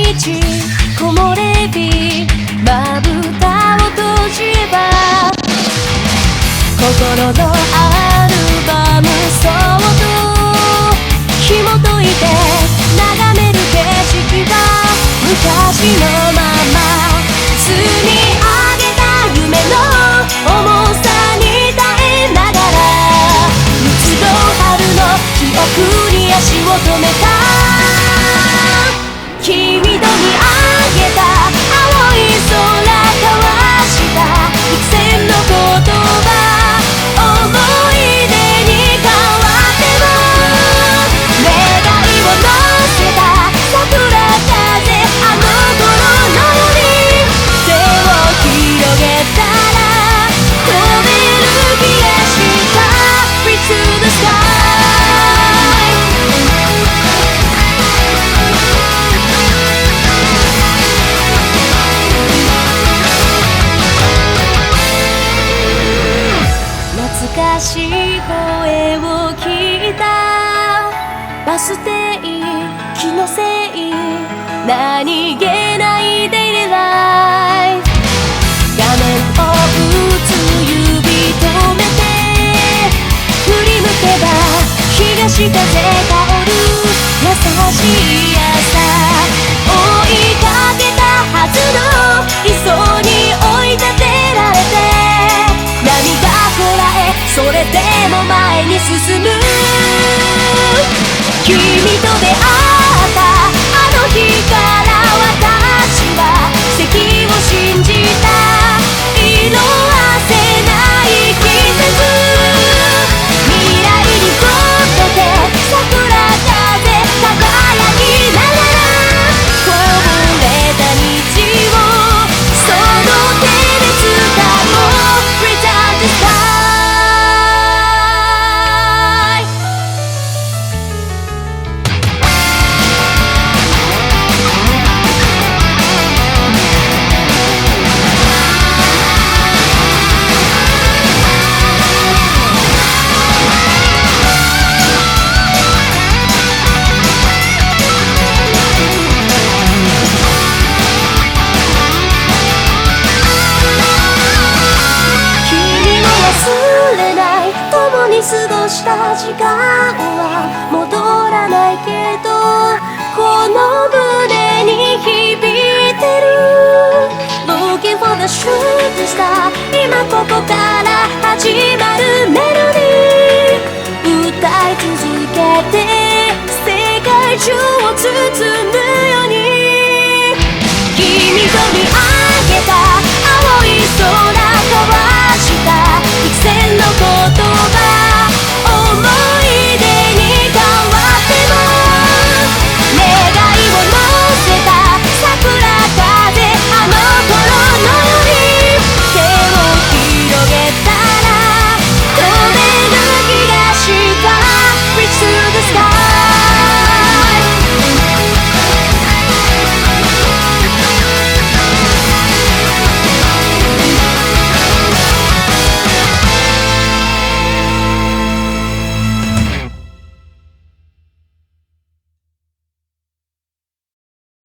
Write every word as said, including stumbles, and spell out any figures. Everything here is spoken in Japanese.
日木漏れ日まぶたを閉じれば心のアルバムそっと紐解いて眺める景色は昔のまま積み上げた夢の重さに耐えながら六度春の記憶に足を止めた君と見上げた青い空交わした幾千の言葉思い出に変わっても願いを乗せた桜風あの頃のように手を広げたら飛べる気がした Free to the sky懐かしい声を聞いたバス停気のせい何気ないデイリーライフ画面を打つ指止めて振り向けば東風香る優しい朝追いかけたはずの磯に追い立てられてそれでも前に進む君と出会ったあの日から私は奇跡を信じた色あせない季節未来にとって桜風輝きながらこぼれた虹をその手で掴もう Return to sky過ごした時間は戻らないけどこの胸に響いてる Looking for the shooting star 今ここから始まるメロディー歌い続けて世界中を包むように君と見上げた青い空